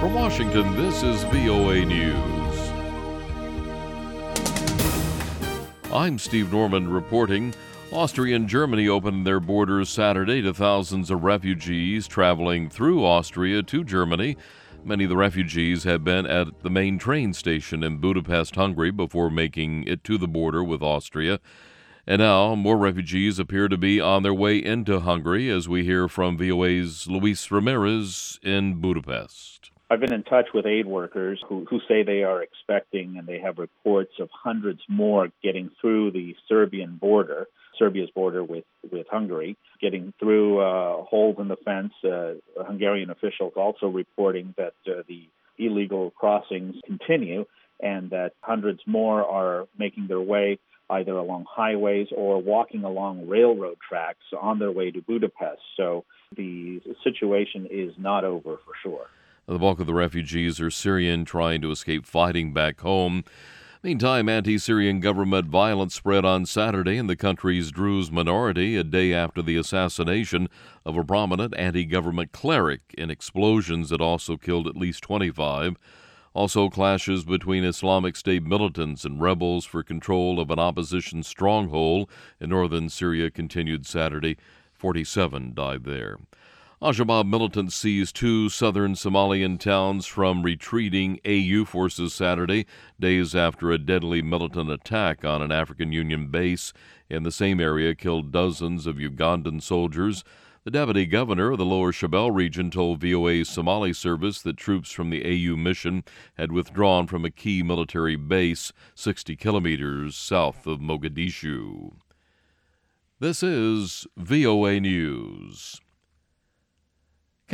From Washington, this is VOA News. I'm Steve Norman reporting. Austria and Germany opened their borders Saturday to thousands of refugees traveling through Austria to Germany. Many of the refugees have been at the main train station in Budapest, Hungary, before making it to the border with Austria. And now more refugees appear to be on their way into Hungary, as we hear from VOA's Luis Ramirez in Budapest. I've been in touch with aid workers who say they are expecting, and they have reports of hundreds more getting through the Serbia's border with Hungary, getting through holes in the fence. Hungarian officials also reporting that the illegal crossings continue and that hundreds more are making their way either along highways or walking along railroad tracks on their way to Budapest. So the situation is not over for sure. The bulk of the refugees are Syrian trying to escape fighting back home. Meantime, anti-Syrian government violence spread on Saturday in the country's Druze minority, a day after the assassination of a prominent anti-government cleric in explosions that also killed at least 25. Also, clashes between Islamic State militants and rebels for control of an opposition stronghold in northern Syria continued Saturday. 47 died there. Al-Shabaab militants seized two southern Somalian towns from retreating AU forces Saturday, days after a deadly militant attack on an African Union base in the same area killed dozens of Ugandan soldiers. The deputy governor of the Lower Shabelle region told VOA's Somali service that troops from the AU mission had withdrawn from a key military base 60 kilometers south of Mogadishu. This is VOA News.